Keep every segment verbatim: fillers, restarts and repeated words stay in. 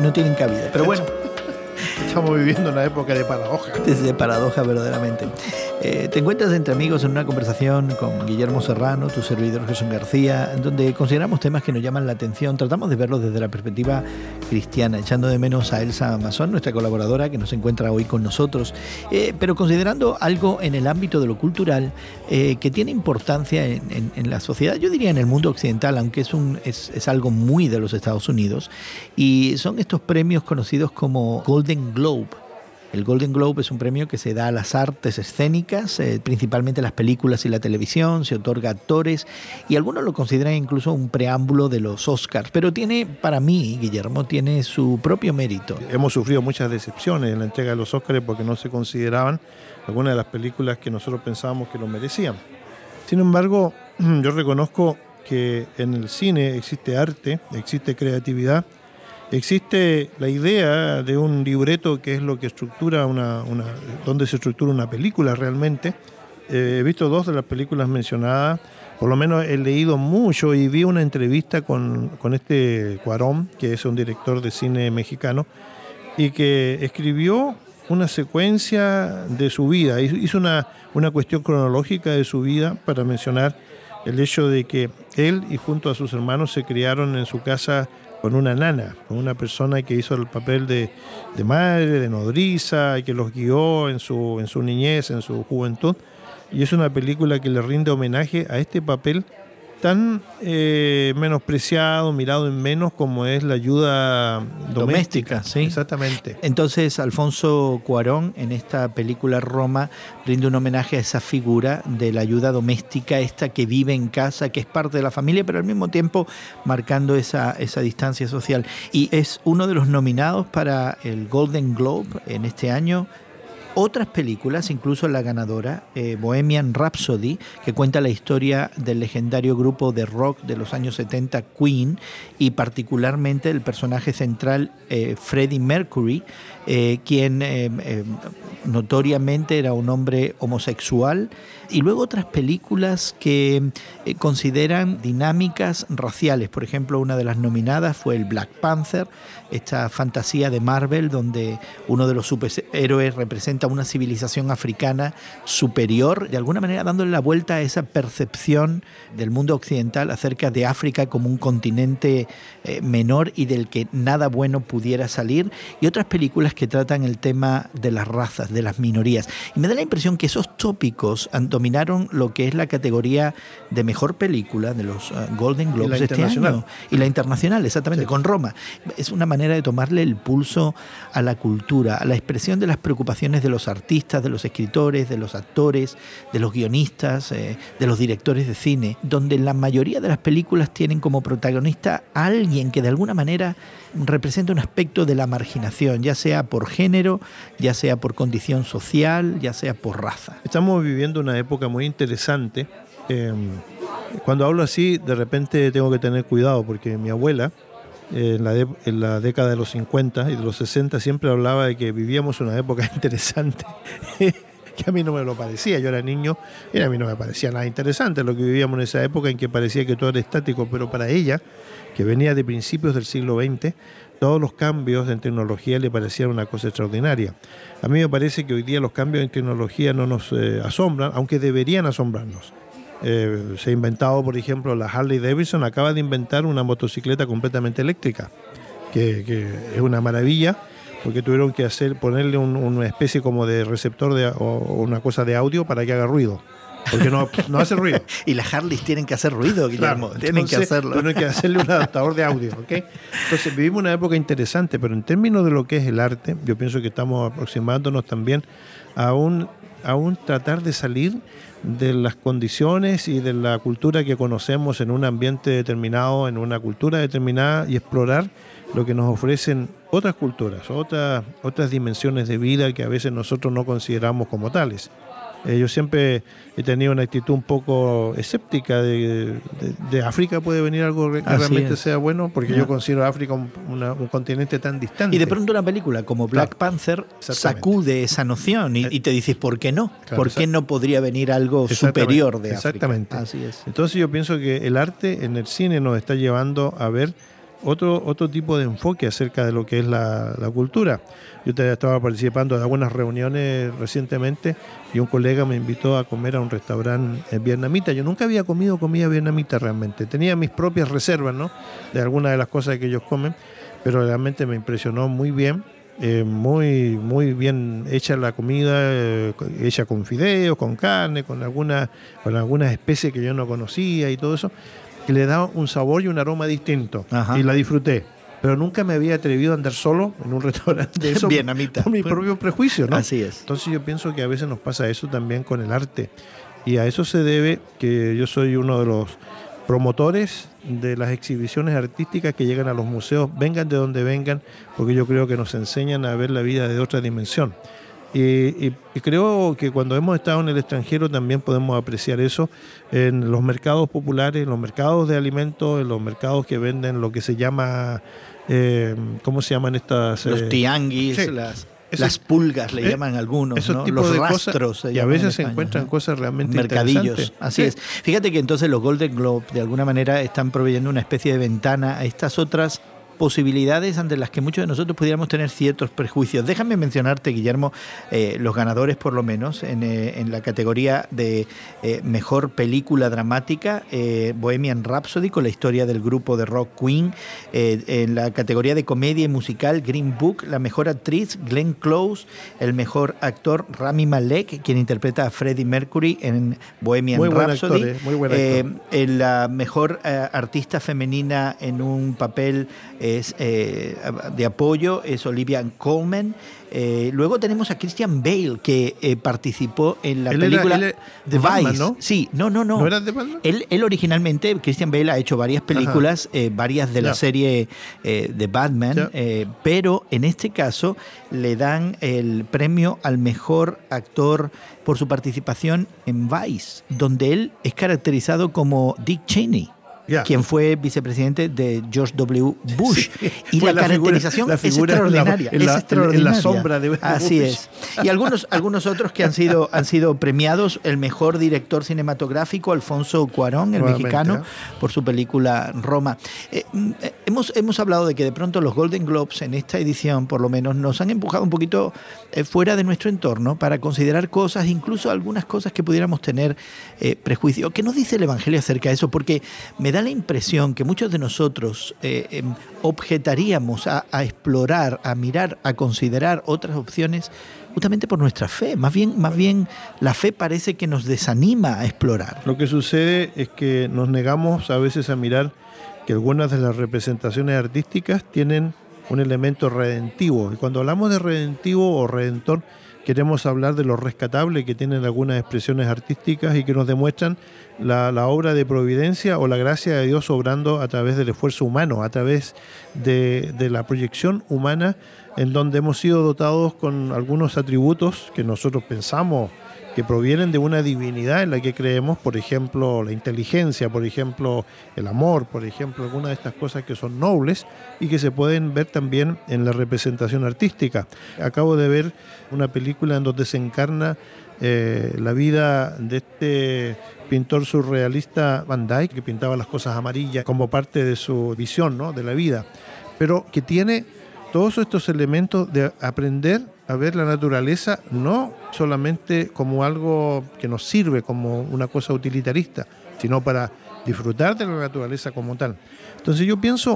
no tienen cabida. Pero bueno, estamos viviendo una época de paradoja. De paradoja, verdaderamente. Eh, te encuentras entre amigos en una conversación con Guillermo Serrano, tu servidor Jesús García, en donde consideramos temas que nos llaman la atención. Tratamos de verlos desde la perspectiva cristiana, echando de menos a Elsa Mazón, nuestra colaboradora, que nos encuentra hoy con nosotros, eh, pero considerando algo en el ámbito de lo cultural eh, que tiene importancia en, en, en la sociedad, yo diría en el mundo occidental, aunque es, un, es, es algo muy de los Estados Unidos, y son estos premios conocidos como Golden Globe. El Golden Globe es un premio que se da a las artes escénicas, eh, principalmente las películas y la televisión, se otorga a actores y algunos lo consideran incluso un preámbulo de los Oscars, pero tiene, para mí, Guillermo, tiene su propio mérito. Hemos sufrido muchas decepciones en la entrega de los Oscars porque no se consideraban algunas de las películas que nosotros pensábamos que lo merecían. Sin embargo, yo reconozco que en el cine existe arte, existe creatividad, existe la idea de un libreto que es lo que estructura una, una donde se estructura una película realmente. Eh, he visto dos de las películas mencionadas, por lo menos he leído mucho y vi una entrevista con, con este Cuarón, que es un director de cine mexicano, y que escribió una secuencia de su vida, hizo una, una cuestión cronológica de su vida para mencionar el hecho de que él y junto a sus hermanos se criaron en su casa con una nana, con una persona que hizo el papel de, de madre, de nodriza, y que los guió en su, en su niñez, en su juventud. Y es una película que le rinde homenaje a este papel tan eh, menospreciado, mirado en menos como es la ayuda doméstica. Doméstica, sí. Exactamente. Entonces, Alfonso Cuarón, en esta película Roma, rinde un homenaje a esa figura de la ayuda doméstica, esta que vive en casa, que es parte de la familia, pero al mismo tiempo marcando esa, esa distancia social. Y es uno de los nominados para el Golden Globe en este año. Otras películas, incluso la ganadora, eh, Bohemian Rhapsody, que cuenta la historia del legendario grupo de rock de los años setenta, Queen, y particularmente el personaje central, eh, Freddie Mercury, eh, quien eh, eh, notoriamente era un hombre homosexual. Y luego otras películas que eh, consideran dinámicas raciales. Por ejemplo, una de las nominadas fue el Black Panther, esta fantasía de Marvel donde uno de los superhéroes representa una civilización africana superior, de alguna manera dándole la vuelta a esa percepción del mundo occidental acerca de África como un continente eh, menor y del que nada bueno pudiera salir. Y otras películas que tratan el tema de las razas, de las minorías. Y me da la impresión que esos tópicos han dominaron lo que es la categoría de mejor película de los uh, Golden Globes de este año. Y la internacional, exactamente, sí. Con Roma. Es una manera de tomarle el pulso a la cultura, a la expresión de las preocupaciones de los artistas, de los escritores, de los actores, de los guionistas, eh, de los directores de cine, donde la mayoría de las películas tienen como protagonista a alguien que de alguna manera representa un aspecto de la marginación, ya sea por género, ya sea por condición social, ya sea por raza. Estamos viviendo una época muy interesante. Eh, cuando hablo así, de repente tengo que tener cuidado porque mi abuela, eh, en, la de, en la década de los cincuenta y de los sesenta, siempre hablaba de que vivíamos una época interesante. Que a mí no me lo parecía, yo era niño y a mí no me parecía nada interesante lo que vivíamos en esa época en que parecía que todo era estático, pero para ella, que venía de principios del siglo veinte, todos los cambios en tecnología le parecían una cosa extraordinaria. A mí me parece que hoy día los cambios en tecnología no nos eh, asombran, aunque deberían asombrarnos. Eh, se ha inventado, por ejemplo, la Harley Davidson acaba de inventar una motocicleta completamente eléctrica, que, que es una maravilla, porque tuvieron que hacer ponerle un, una especie como de receptor de, o una cosa de audio para que haga ruido, porque no, no hace ruido. Y las Harleys tienen que hacer ruido, Guillermo, claro, tienen entonces, que hacerlo. Tienen que hacerle un adaptador de audio, ¿ok? Entonces vivimos una época interesante, pero en términos de lo que es el arte, yo pienso que estamos aproximándonos también a un, a un tratar de salir de las condiciones y de la cultura que conocemos en un ambiente determinado, en una cultura determinada, y explorar lo que nos ofrecen otras culturas, otras, otras dimensiones de vida que a veces nosotros no consideramos como tales. Eh, yo siempre he tenido una actitud un poco escéptica de, de, de África puede venir algo que Así realmente es. sea bueno, porque no. yo considero a África un, una, un continente tan distante. Y de pronto una película como Black claro. Panther sacude esa noción y, y te dices, ¿por qué no? Claro, ¿Por qué no podría venir algo superior de África? Exactamente. Así es. Entonces yo pienso que el arte en el cine nos está llevando a ver otro, otro tipo de enfoque acerca de lo que es la, la cultura. Yo te- estaba participando de algunas reuniones recientemente y un colega me invitó a comer a un restaurante vietnamita. Yo nunca había comido comida vietnamita realmente. Tenía mis propias reservas, ¿no?, de algunas de las cosas que ellos comen, pero realmente me impresionó muy bien. Eh, muy muy bien hecha la comida, eh, hecha con fideos, con carne, con alguna, con algunas especies que yo no conocía y todo eso, que le da un sabor y un aroma distinto. Ajá. Y la disfruté. Pero nunca me había atrevido a andar solo en un restaurante de eso Vietnamita. por mi propio prejuicio, ¿no? Así es. Entonces yo pienso que a veces nos pasa eso también con el arte. Y a eso se debe que yo soy uno de los promotores de las exhibiciones artísticas que llegan a los museos, vengan de donde vengan, porque yo creo que nos enseñan a ver la vida de otra dimensión. Y, y- y creo que cuando hemos estado en el extranjero también podemos apreciar eso en los mercados populares, en los mercados de alimentos, en los mercados que venden lo que se llama, eh, ¿cómo se llaman estas? Los eh, tianguis, sí. las, Ese- las pulgas le eh, llaman algunos, esos ¿no? tipos Los de rastros. cosas, se y a llaman en veces se España, encuentran ¿no? cosas realmente Mercadillos, interesantes. así Sí. es. Fíjate que entonces los Golden Globe de alguna manera están proveyendo una especie de ventana a estas otras posibilidades ante las que muchos de nosotros pudiéramos tener ciertos prejuicios. Déjame mencionarte, Guillermo, eh, los ganadores por lo menos en, eh, en la categoría de eh, mejor película dramática, eh, Bohemian Rhapsody, con la historia del grupo de rock Queen, eh, en la categoría de comedia y musical, Green Book, la mejor actriz, Glenn Close, el mejor actor, Rami Malek, quien interpreta a Freddie Mercury en Bohemian Muy buen Rhapsody. actor, eh, muy buen Eh, actor. en la mejor eh, artista femenina en un papel es eh, de apoyo es Olivia Colman. Eh, luego tenemos a Christian Bale, que eh, participó en la Él película era- él era de Vice. Batman, ¿no? Sí, no, no, no. ¿No era de Batman? Él, él originalmente, Christian Bale ha hecho varias películas, eh, varias de la Ya. serie eh, de Batman, Ya. eh, pero en este caso le dan el premio al mejor actor por su participación en Vice, donde él es caracterizado como Dick Cheney. Ya. Quien fue vicepresidente de George W. Bush. Sí, Y fue la, la figura- caracterización la es figura en la- extraordinaria. en la- es en la extraordinaria. sombra de Así Bush. es. Y algunos, algunos otros que han sido, han sido premiados. El mejor director cinematográfico, Alfonso Cuarón, el Nuevamente, mexicano, ¿eh? por su película Roma. Eh, mm, eh, hemos, hemos hablado de que de pronto los Golden Globes en esta edición, por lo menos, nos han empujado un poquito eh, fuera de nuestro entorno para considerar cosas, incluso algunas cosas que pudiéramos tener eh, prejuicio. ¿Qué nos dice el Evangelio acerca de eso? Porque me da la impresión que muchos de nosotros eh, eh, objetaríamos a, a explorar, a mirar, a considerar otras opciones justamente por nuestra fe. Más bien, más bien la fe parece que nos desanima a explorar. Lo que sucede es que nos negamos a veces a mirar que algunas de las representaciones artísticas tienen un elemento redentivo. Y cuando hablamos de redentivo o redentor, queremos hablar de lo rescatable que tienen algunas expresiones artísticas y que nos demuestran la, la obra de providencia o la gracia de Dios obrando a través del esfuerzo humano, a través de, de la proyección humana, en donde hemos sido dotados con algunos atributos que nosotros pensamos que provienen de una divinidad en la que creemos, por ejemplo, la inteligencia, por ejemplo, el amor, por ejemplo, algunas de estas cosas que son nobles y que se pueden ver también en la representación artística. Acabo de ver una película en donde se encarna eh, la vida de este pintor surrealista Van Dyck, que pintaba las cosas amarillas como parte de su visión, ¿no?, de la vida, pero que tiene todos estos elementos de aprender a ver la naturaleza no solamente como algo que nos sirve, como una cosa utilitarista, sino para disfrutar de la naturaleza como tal. Entonces yo pienso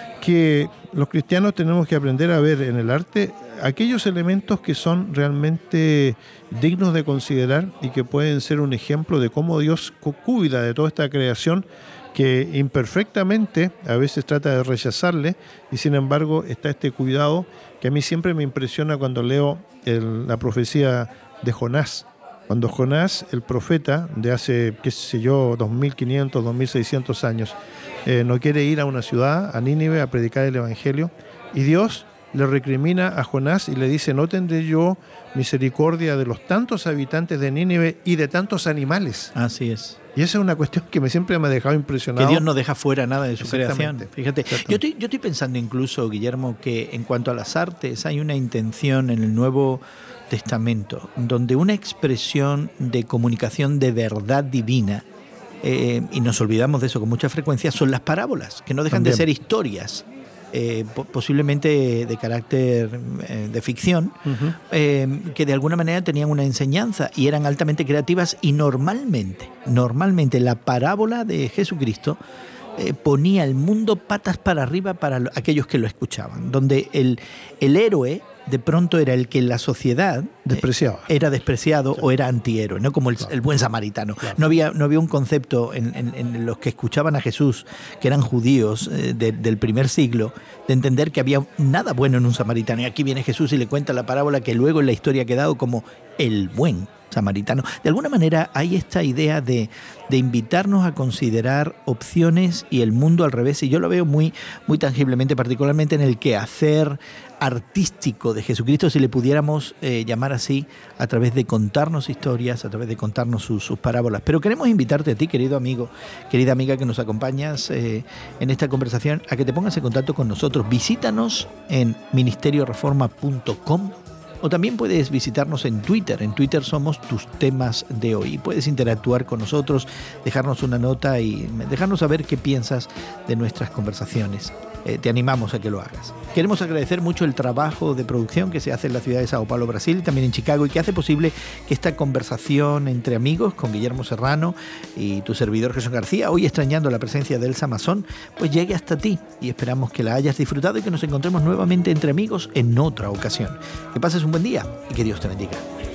que los cristianos tenemos que aprender a ver en el arte aquellos elementos que son realmente dignos de considerar y que pueden ser un ejemplo de cómo Dios cuida de toda esta creación que imperfectamente a veces trata de rechazarle, y sin embargo está este cuidado que a mí siempre me impresiona cuando leo el, la profecía de Jonás. Cuando Jonás, el profeta de hace, qué sé yo, dos mil quinientos, dos mil seiscientos años, eh, no quiere ir a una ciudad, a Nínive, a predicar el Evangelio, y Dios le recrimina a Jonás y le dice: ¿no tendré yo misericordia de los tantos habitantes de Nínive y de tantos animales? Así es. Y esa es una cuestión que me, siempre me ha dejado impresionado. Que Dios no deja fuera nada de su creación. Exactamente. Fíjate, Exactamente. yo estoy, yo estoy pensando incluso, Guillermo, que en cuanto a las artes hay una intención en el Nuevo Testamento donde una expresión de comunicación de verdad divina, eh, y nos olvidamos de eso con mucha frecuencia, son las parábolas, que no dejan También. de ser historias. eh, po- posiblemente de carácter eh, de ficción, Ujú. eh, que de alguna manera tenían una enseñanza y eran altamente creativas, y normalmente, normalmente la parábola de Jesucristo eh, ponía el mundo patas para arriba para lo- aquellos que lo escuchaban, donde el, el héroe de pronto era el que en la sociedad eh, Despreciaba. era despreciado, Claro. o era antihéroe, ¿no? Como el, Claro. el buen samaritano. Claro. No había, no había un concepto en, en- en los que escuchaban a Jesús, que eran judíos eh, de- del primer siglo, de entender que había nada bueno en un samaritano. Y aquí viene Jesús y le cuenta la parábola que luego en la historia ha quedado como el buen samaritano. De alguna manera hay esta idea de, de invitarnos a considerar opciones y el mundo al revés, y yo lo veo muy, muy tangiblemente, particularmente en el quehacer artístico de Jesucristo, si le pudiéramos eh, llamar así, a través de contarnos historias, a través de contarnos sus, sus parábolas. Pero queremos invitarte a ti, querido amigo, querida amiga que nos acompañas eh, en esta conversación, a que te pongas en contacto con nosotros. Visítanos en ministerio reforma punto com, o también puedes visitarnos en Twitter. En Twitter somos Tus Temas de Hoy. Puedes interactuar con nosotros, dejarnos una nota y dejarnos saber qué piensas de nuestras conversaciones. Eh, te animamos a que lo hagas. Queremos agradecer mucho el trabajo de producción que se hace en la ciudad de Sao Paulo, Brasil, y también en Chicago, y que hace posible que esta conversación entre amigos con Guillermo Serrano y tu servidor Jesús García, hoy extrañando la presencia de Elsa Mazón, pues llegue hasta ti, y esperamos que la hayas disfrutado y que nos encontremos nuevamente entre amigos en otra ocasión. Que pases un buen día y que Dios te bendiga.